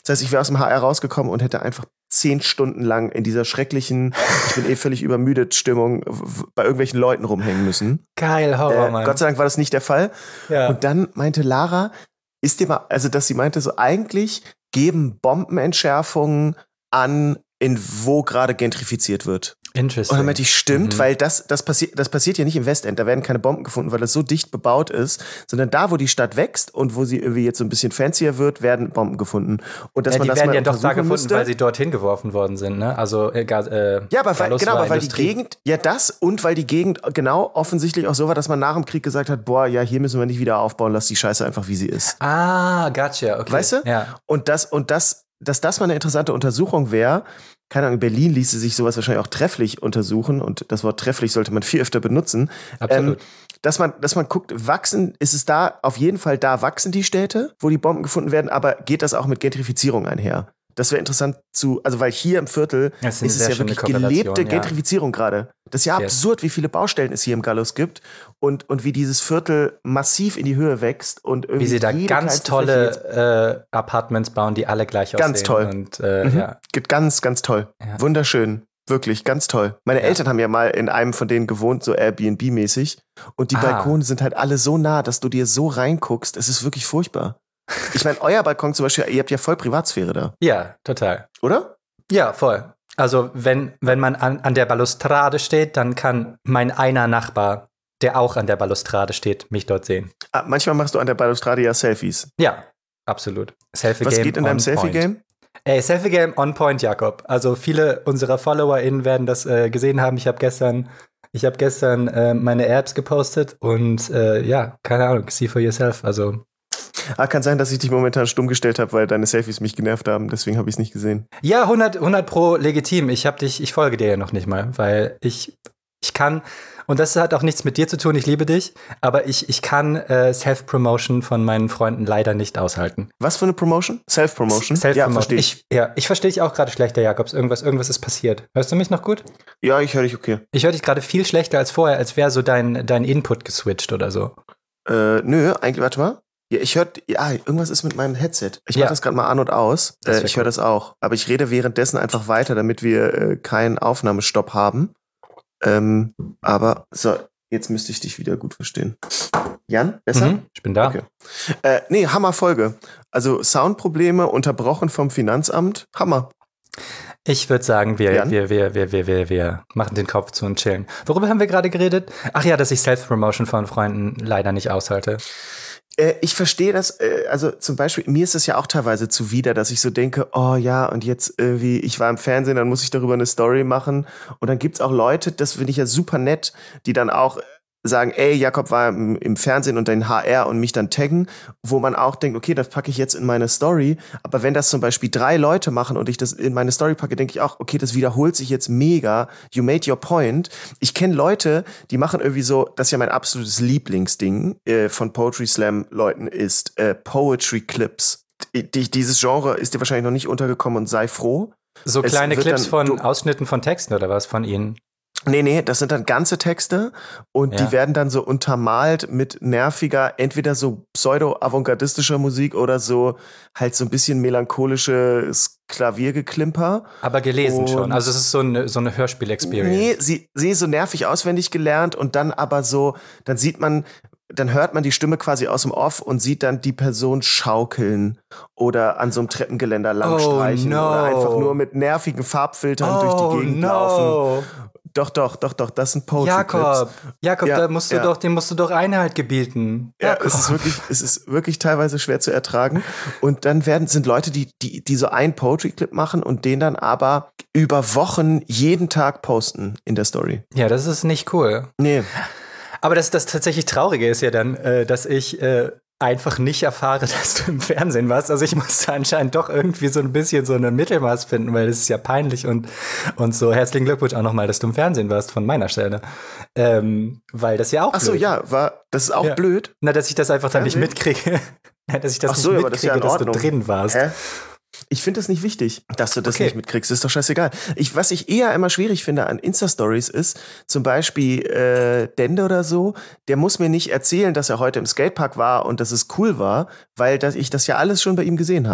Das heißt, ich wäre aus dem H R rausgekommen und hätte einfach zehn Stunden lang in dieser schrecklichen, ich bin eh völlig übermüdet Stimmung bei irgendwelchen Leuten rumhängen müssen. Geil, Horror, äh, Mann. Gott sei Dank war das nicht der Fall. Ja. Und dann meinte Lara, ist dir mal, also dass sie meinte, so eigentlich geben Bombenentschärfungen an, in wo gerade gentrifiziert wird. Interesting. Und dann meinte ich, stimmt, Mhm. weil das, das, passiert, das passiert ja nicht im Westend, da werden keine Bomben gefunden, weil das so dicht bebaut ist, sondern da, wo die Stadt wächst und wo sie irgendwie jetzt so ein bisschen fancier wird, werden Bomben gefunden. Und dass Ja, man die das werden mal ja doch da untersuchen gefunden, müsste. weil sie dorthin geworfen worden sind, ne? Also, äh, Gas- äh, Ja, aber weil, Gallus genau, war aber weil die Industrie. Gegend, ja das und weil die Gegend genau offensichtlich auch so war, dass man nach dem Krieg gesagt hat, boah, ja, hier müssen wir nicht wieder aufbauen, lass die Scheiße einfach, wie sie ist. Ah, gotcha, okay. Weißt du? Ja. Und das, und das, dass das mal eine interessante Untersuchung wäre, keine Ahnung, in Berlin ließe sich sowas wahrscheinlich auch trefflich untersuchen und das Wort trefflich sollte man viel öfter benutzen. Absolut. Ähm, dass man, dass man guckt, wachsen, ist es da, auf jeden Fall da wachsen die Städte, wo die Bomben gefunden werden, aber geht das auch mit Gentrifizierung einher? Das wäre interessant zu, also weil hier im Viertel Das ist ist eine es sehr ja schöne wirklich Korrelation, gelebte ja. Gentrifizierung gerade. Das ist ja Yes. absurd, wie viele Baustellen es hier im Gallus gibt und, und wie dieses Viertel massiv in die Höhe wächst und irgendwie Wie sie da jede ganz kleinste Fläche jetzt- tolle äh, Apartments bauen, die alle gleich aussehen. Ganz toll. Und, äh, Mhm. ja. Geht ganz, ganz toll. Ja. Wunderschön. Wirklich, ganz toll. Meine Ja. Eltern haben ja mal in einem von denen gewohnt, so Airbnb-mäßig. Und die Ah. Balkone sind halt alle so nah, dass du dir so reinguckst. Es ist wirklich furchtbar. Ich meine, euer Balkon zum Beispiel, ihr habt ja voll Privatsphäre da, ja, total. oder? Ja, voll. Also wenn, wenn man an, an der Balustrade steht, dann kann mein einer Nachbar, der auch an der Balustrade steht, mich dort sehen. Ah, manchmal machst du an der Balustrade ja Selfies. Ja, absolut. Selfie-Game Was geht in deinem on point. Selfie-Game? Ey, Selfie-Game on point, Jakob. Also viele unserer FollowerInnen werden das äh, gesehen haben. Ich habe gestern, ich habe gestern äh, meine Apps gepostet und äh, ja, keine Ahnung, see for yourself. Also Ah, kann sein, dass ich dich momentan stumm gestellt habe, weil deine Selfies mich genervt haben. Deswegen habe ich es nicht gesehen. ja, hundert, hundert pro legitim. Ich hab dich, ich folge dir ja noch nicht mal, weil ich, ich kann, und das hat auch nichts mit dir zu tun, ich liebe dich, aber ich, ich kann äh, Self-Promotion von meinen Freunden leider nicht aushalten. Was für eine Promotion? Self-Promotion? Ja, Self-Promotion. verstehe ich. ich, ja, ich verstehe dich auch gerade schlechter, Jakobs. Irgendwas, irgendwas ist passiert. Hörst du mich noch gut? Ja, ich höre dich okay. Ich höre dich gerade viel schlechter als vorher, als wäre so dein, dein Input geswitcht oder so. Äh, nö, eigentlich, warte mal. Ja, ich höre, ja, irgendwas ist mit meinem Headset. Ich Ja. mache das gerade mal an und aus. Das Äh, wär ich höre cool. das auch. Aber ich rede währenddessen einfach weiter, damit wir äh, keinen Aufnahmestopp haben. Ähm, aber so, jetzt müsste ich dich wieder gut verstehen. Jan, besser? Mhm, ich bin da. Okay. Äh, nee, Hammerfolge. Also Soundprobleme, unterbrochen vom Finanzamt. Hammer. Ich würde sagen, wir, Jan? wir, wir, wir, wir, wir, wir machen den Kopf zu und chillen. Worüber haben wir gerade geredet? Ach ja, dass ich Self-Promotion von Freunden leider nicht aushalte. Äh, ich verstehe das, äh, also zum Beispiel, mir ist es ja auch teilweise zuwider, dass ich so denke, oh ja, und jetzt irgendwie, ich war im Fernsehen, dann muss ich darüber eine Story machen. Und dann gibt's auch Leute, das finde ich ja super nett, die dann auch sagen, ey, Jakob war im, im Fernsehen und dein H R und mich dann taggen, wo man auch denkt, okay, das packe ich jetzt in meine Story. Aber wenn das zum Beispiel drei Leute machen und ich das in meine Story packe, denke ich auch, okay, das wiederholt sich jetzt mega. You made your point. Ich kenne Leute, die machen irgendwie so, das ist ja mein absolutes Lieblingsding äh, von Poetry Slam Leuten ist äh, Poetry Clips. Die, dieses Genre ist dir wahrscheinlich noch nicht untergekommen und sei froh. So Es kleine wird Clips dann- von du- Ausschnitten von Texten oder was von ihnen? Nee, nee, das sind dann ganze Texte und Ja. die werden dann so untermalt mit nerviger, entweder so pseudo-avantgardistischer Musik oder so halt so ein bisschen melancholisches Klaviergeklimper. Aber gelesen Und- schon. Also es ist so eine, so eine Hörspiel-Experience. Nee, sie, sie ist so nervig auswendig gelernt und dann aber so, dann sieht man, dann hört man die Stimme quasi aus dem Off und sieht dann die Person schaukeln oder an so einem Treppengeländer langstreichen Oh, no. oder einfach nur mit nervigen Farbfiltern durch die Gegend laufen. Doch, doch, doch, doch, das sind Poetry Jakob, Jakob, Ja, da musst du ja. doch, dem musst du doch Einhalt gebieten. Ja, Jakob. es ist wirklich, es ist wirklich teilweise schwer zu ertragen. Und dann werden, sind Leute, die, die, die so einen Poetry-Clip machen und den dann aber über Wochen jeden Tag posten in der Story. Ja, das ist nicht cool. Nee. Aber das, das tatsächlich Traurige ist ja dann, äh, dass ich äh, einfach nicht erfahre, dass du im Fernsehen warst. Also ich musste anscheinend doch irgendwie so ein bisschen so ein Mittelmaß finden, weil das ist ja peinlich und, und so. Herzlichen Glückwunsch auch nochmal, dass du im Fernsehen warst von meiner Stelle. Ähm, weil das ja auch Ach so, blöd. ja, war, das ist auch Ja. blöd. Na, dass ich das einfach dann nicht Fernsehen? mitkriege. Ja, dass ich das Ach so, nicht aber das ist ja mitkriege, in dass du Ordnung. drin warst. Hä? Ich finde das nicht wichtig, dass du das Okay. nicht mitkriegst. Das ist doch scheißegal. Ich, was ich eher immer schwierig finde an Insta-Stories ist, zum Beispiel äh, Dende oder so, der muss mir nicht erzählen, dass er heute im Skatepark war und dass es cool war, weil dass ich das ja alles schon bei ihm gesehen habe.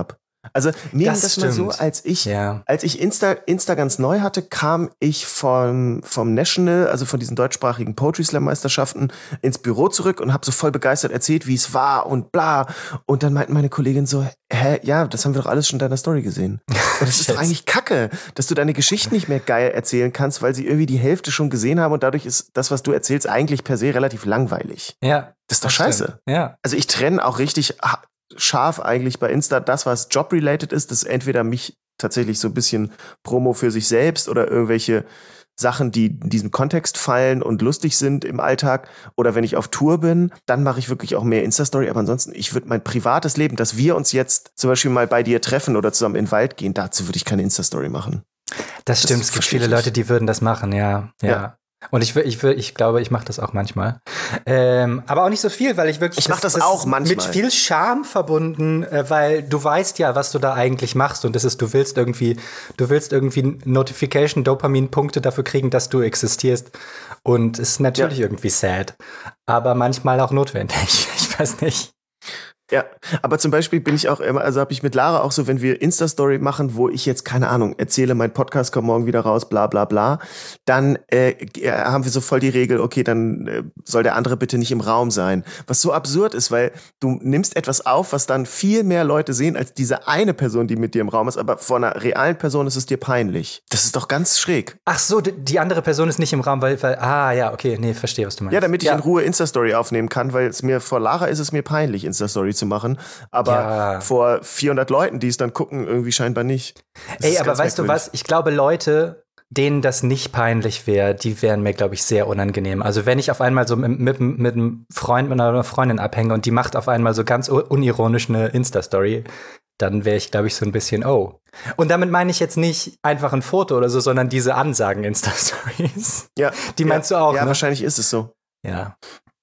Also mir Das ging das mal so, stimmt. als ich, Ja. als ich Insta, Insta ganz neu hatte, kam ich vom, vom National, also von diesen deutschsprachigen Poetry Slam Meisterschaften ins Büro zurück und habe so voll begeistert erzählt, wie es war und bla. Und dann meinten meine Kollegin so, hä, ja, das haben wir doch alles schon in deiner Story gesehen. Und das ist doch eigentlich Kacke, dass du deine Geschichten nicht mehr geil erzählen kannst, weil sie irgendwie die Hälfte schon gesehen haben und dadurch ist das, was du erzählst, eigentlich per se relativ langweilig. Ja. Das ist doch das scheiße. stimmt. Ja. Also ich trenne auch richtig ha- scharf eigentlich bei Insta das, was job-related ist, das ist entweder mich tatsächlich so ein bisschen Promo für sich selbst oder irgendwelche Sachen, die in diesen Kontext fallen und lustig sind im Alltag, oder wenn ich auf Tour bin, dann mache ich wirklich auch mehr Insta-Story, aber ansonsten, ich würde mein privates Leben, dass wir uns jetzt zum Beispiel mal bei dir treffen oder zusammen in den Wald gehen, dazu würde ich keine Insta-Story machen. Das stimmt, Das es gibt verstehe viele ich Leute, die würden das machen, ja. Ja. Ja. Und ich, will, ich, will, ich glaube, ich mache das auch manchmal. Ähm, aber auch nicht so viel, weil ich wirklich. Ich mach das auch ist manchmal. Mit viel Charme verbunden, äh, weil du weißt ja, was du da eigentlich machst. Und das ist, du willst irgendwie, du willst irgendwie Notification, Dopamin-Punkte dafür kriegen, dass du existierst. Und es ist natürlich Ja. irgendwie sad. Aber manchmal auch notwendig. Ich weiß nicht. Ja, aber zum Beispiel bin ich auch immer, also habe ich mit Lara auch so, wenn wir Insta-Story machen, wo ich jetzt, keine Ahnung, erzähle, mein Podcast kommt morgen wieder raus, bla bla bla, dann äh, haben wir so voll die Regel, okay, dann äh, soll der andere bitte nicht im Raum sein. Was so absurd ist, weil du nimmst etwas auf, was dann viel mehr Leute sehen, als diese eine Person, die mit dir im Raum ist, aber vor einer realen Person ist es dir peinlich. Das ist doch ganz schräg. Ach so, d- die andere Person ist nicht im Raum, weil, weil ah ja, okay, nee, verstehe, was du meinst. Ja, damit ich ja. in Ruhe Insta-Story aufnehmen kann, weil es mir vor Lara ist es mir peinlich, Insta-Story zu machen. Aber Ja. vor vierhundert Leuten, die es dann gucken, irgendwie scheinbar nicht. Das Ey, ist aber ganz weißt du merkwürdig. was? Ich glaube, Leute, denen das nicht peinlich wäre, die wären mir, glaube ich, sehr unangenehm. Also wenn ich auf einmal so mit, mit, mit einem Freund mit einer Freundin abhänge und die macht auf einmal so ganz unironisch eine Insta-Story, dann wäre ich, glaube ich, so ein bisschen, oh. Und damit meine ich jetzt nicht einfach ein Foto oder so, sondern diese Ansagen-Insta-Stories. Ja, Die meinst ja, du auch, Ja, ne? wahrscheinlich ist es so. Ja.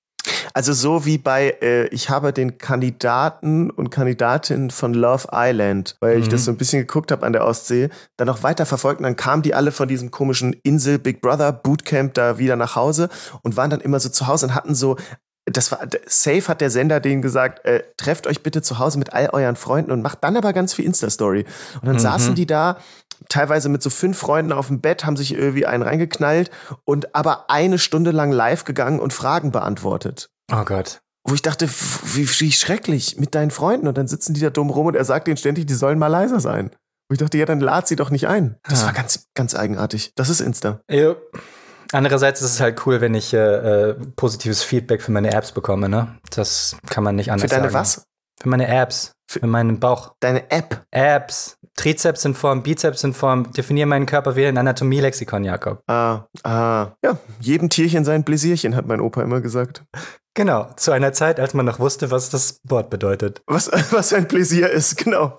Also so wie bei, äh, ich habe den Kandidaten und Kandidatinnen von Love Island, weil ich Mhm. das so ein bisschen geguckt habe an der Ostsee, dann noch weiter verfolgt und dann kamen die alle von diesem komischen Insel Big Brother Bootcamp da wieder nach Hause und waren dann immer so zu Hause und hatten so, das war, safe hat der Sender denen gesagt, äh, trefft euch bitte zu Hause mit all euren Freunden und macht dann aber ganz viel Insta-Story. Und dann Mhm. saßen die da, teilweise mit so fünf Freunden auf dem Bett, haben sich irgendwie einen reingeknallt und aber eine Stunde lang live gegangen und Fragen beantwortet. Oh Gott. Wo ich dachte, wie, wie schrecklich mit deinen Freunden. Und dann sitzen die da dumm rum und er sagt denen ständig, die sollen mal leiser sein. Wo ich dachte, ja, dann lad sie doch nicht ein. Das Ah. war ganz, ganz eigenartig. Das ist Insta. Jo. Andererseits ist es halt cool, wenn ich äh, äh, positives Feedback für meine Apps bekomme, ne? Das kann man nicht anders Für deine sagen. was? Für meine Apps. Für meinen Bauch. Deine App. Apps. Trizeps in Form, Bizeps in Form. Definier meinen Körper wie ein Anatomie-Lexikon, Jakob. Ah, ah. Ja, jedem Tierchen sein Bläsierchen, hat mein Opa immer gesagt. Genau. Zu einer Zeit, als man noch wusste, was das Wort bedeutet. Was, was ein Pläsier ist, genau.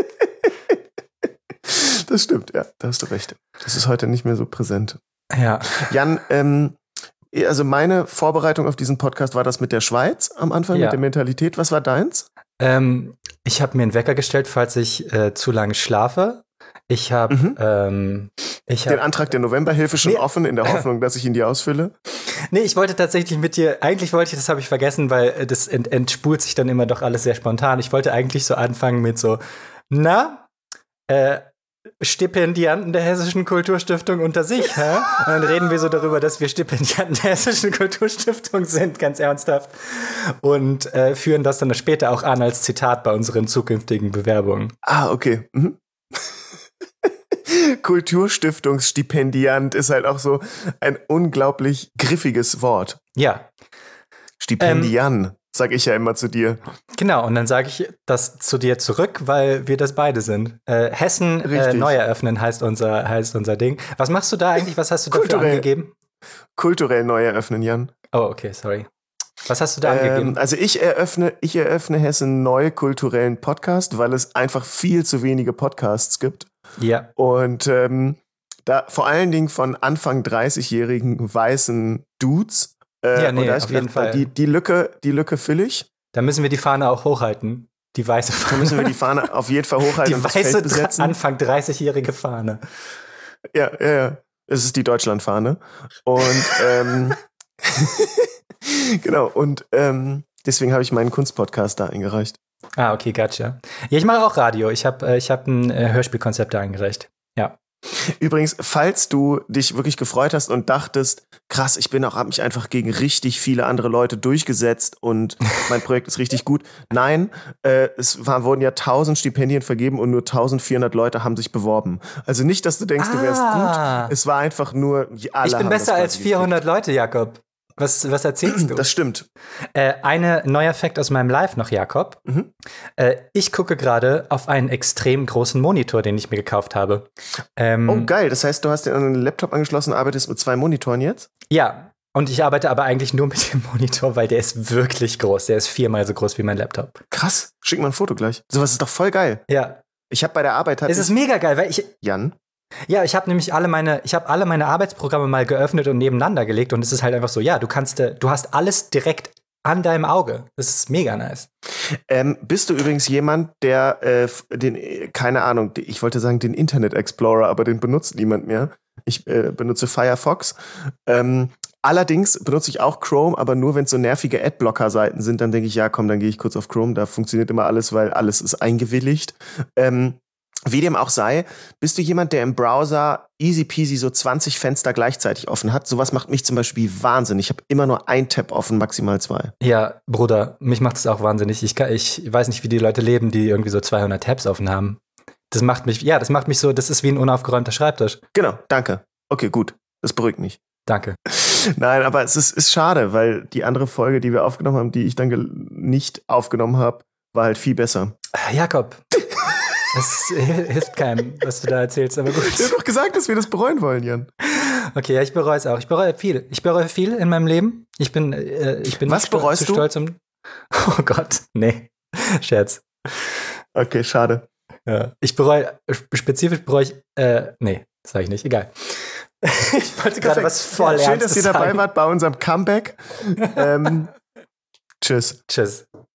Das stimmt, ja, da hast du recht. Das ist heute nicht mehr so präsent. Ja. Jan, ähm, also meine Vorbereitung auf diesen Podcast war das mit der Schweiz am Anfang, Ja. mit der Mentalität. Was war deins? Ähm, ich habe mir einen Wecker gestellt, falls ich äh, zu lange schlafe. Ich habe Mhm. ähm, ich Den hab, Antrag der Novemberhilfe schon Nee. offen, in der Hoffnung, dass ich ihn dir ausfülle. Nee, ich wollte tatsächlich mit dir, eigentlich wollte ich, das habe ich vergessen, weil äh, das ent, entspult sich dann immer doch alles sehr spontan. Ich wollte eigentlich so anfangen mit so, na, äh, Stipendianten der Hessischen Kulturstiftung unter sich, hä? Und dann reden wir so darüber, dass wir Stipendianten der Hessischen Kulturstiftung sind, ganz ernsthaft. Und äh, führen das dann später auch an als Zitat bei unseren zukünftigen Bewerbungen. Ah, okay. Mhm. Kulturstiftungsstipendiant ist halt auch so ein unglaublich griffiges Wort. Ja, Stipendian, sag ich ja immer zu dir. genau. Und dann sage ich das zu dir zurück, weil wir das beide sind. Äh, Hessen äh, Richtig. neu eröffnen heißt unser, heißt unser Ding. Was machst du da eigentlich? Was hast du dafür Kulturell. angegeben? Kulturell neu eröffnen, Jan. Oh, okay, sorry. Was hast du da Ähm, angegeben? also ich eröffne, ich eröffne Hessen neu kulturellen Podcast, weil es einfach viel zu wenige Podcasts gibt. Ja. Und ähm, da vor allen Dingen von Anfang dreißigjährigen weißen Dudes. Äh, Ja, nee, und da hab ich auf jeden gedacht, Fall. Die, die Lücke, die Lücke fülle ich. Da müssen wir die Fahne auch hochhalten. Die weiße Da Fahne. müssen wir die Fahne auf jeden Fall hochhalten die und das weiße Feld besetzen. Anfang dreißigjährige Fahne. Ja, ja, ja. Es ist die Deutschlandfahne. Und ähm, genau, und ähm, deswegen habe ich meinen Kunstpodcast da eingereicht. Ah, okay, gotcha. Ja, ich mache auch Radio. Ich habe äh, ich hab ein äh, Hörspielkonzept eingereicht. Ja. Übrigens, falls du dich wirklich gefreut hast und dachtest, krass, ich bin auch, hab mich einfach gegen richtig viele andere Leute durchgesetzt und mein Projekt ist richtig gut. Nein, äh, es war, wurden ja tausend Stipendien vergeben und nur eintausendvierhundert Leute haben sich beworben. Also nicht, dass du denkst, Ah. du wärst gut. Es war einfach nur, alle Ich bin haben besser das als quasi vierhundert Leute, Jakob. Was, was erzählst du? gekriegt. Das stimmt. Äh, eine neuer Fact aus meinem Live noch, Jakob. Mhm. Äh, ich gucke gerade auf einen extrem großen Monitor, den ich mir gekauft habe. Ähm, Oh, geil. Das heißt, du hast den an einen Laptop angeschlossen, arbeitest mit zwei Monitoren jetzt? Ja, und ich arbeite aber eigentlich nur mit dem Monitor, weil der ist wirklich groß. Der ist viermal so groß wie mein Laptop. Krass. Schick mal ein Foto gleich. Sowas ist doch voll geil. Ja, Ich habe bei der Arbeit... es ist mega geil, weil ich... Jan? Ja, ich habe nämlich alle meine, ich habe alle meine Arbeitsprogramme mal geöffnet und nebeneinander gelegt und es ist halt einfach so, ja, du kannst, äh, du hast alles direkt an deinem Auge. Das ist mega nice. Ähm, bist du übrigens jemand, der äh, den, äh, keine Ahnung, ich wollte sagen den Internet Explorer, aber den benutzt niemand mehr. Ich äh, benutze Firefox. Ähm, allerdings benutze ich auch Chrome, aber nur wenn es so nervige Adblocker-Seiten sind, dann denke ich, ja komm, dann gehe ich kurz auf Chrome, da funktioniert immer alles, weil alles ist eingewilligt. Ähm, Wie dem auch sei, bist du jemand, der im Browser easy peasy so zwanzig Fenster gleichzeitig offen hat? Sowas macht mich zum Beispiel wahnsinnig. Ich habe immer nur ein Tab offen, maximal zwei. Ja, Bruder, mich macht das auch wahnsinnig. Ich, kann, ich weiß nicht, wie die Leute leben, die irgendwie so zweihundert Tabs offen haben. Das macht mich, ja, das macht mich so, das ist wie ein unaufgeräumter Schreibtisch. Genau, danke. Okay, gut. Das beruhigt mich. Danke. Nein, aber es ist, ist schade, weil die andere Folge, die wir aufgenommen haben, die ich dann gel- nicht aufgenommen habe, war halt viel besser. Jakob, das hilft keinem, was du da erzählst, aber gut. Ich hab doch gesagt, dass wir das bereuen wollen, Jan. Okay, ja, ich bereue es auch. Ich bereue viel. Ich bereue viel in meinem Leben. Ich bin, äh, ich bin Was nicht sto- bereust zu du? stolz, um. Oh Gott, nee. Scherz. Okay, schade. Ja. Ich bereue, spezifisch bereue ich, äh, nee, das sage ich nicht, egal. Ich wollte gerade was voll Schön, Ernstes dass ihr dabei sagen. wart bei unserem Comeback. ähm, tschüss. Tschüss.